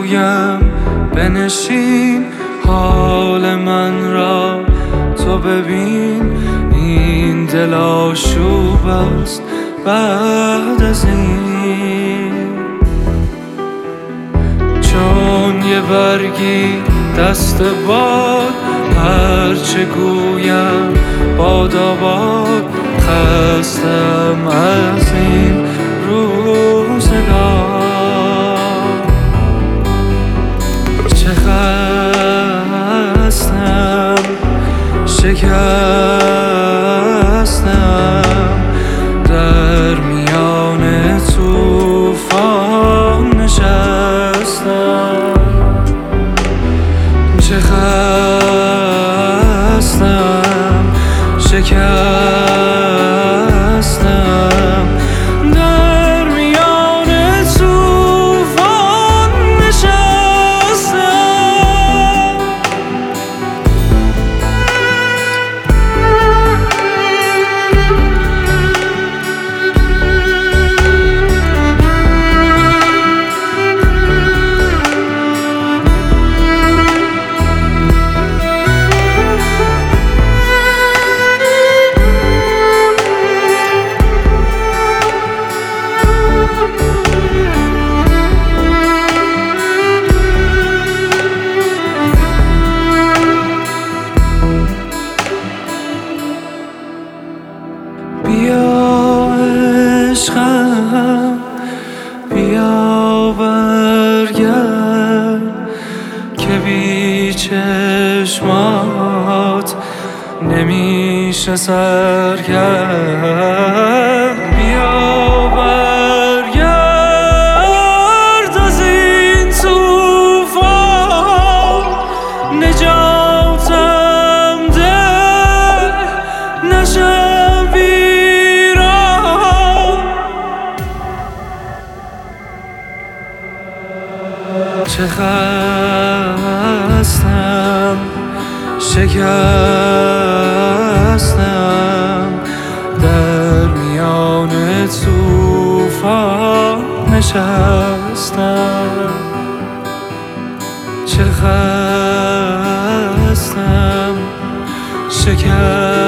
بگویم بنشین حال من را تو ببین، این دل آشوب است بعد از این. چون یه برگی دست باد هرچه گویم باداباد، خستم از این روزگار. چه خستم شکستم در میان طوفان نشستم. چه خستم شکستم در میان طوفان نشستم. بیا عشقم بیا برگرد که بی چشمات نمیشه سر کرد. بیا برگرد از این طوفان، نجاتم ده نشم ویران. چه خستم شکستم در میان طوفان نشستم. چه خستم شکستم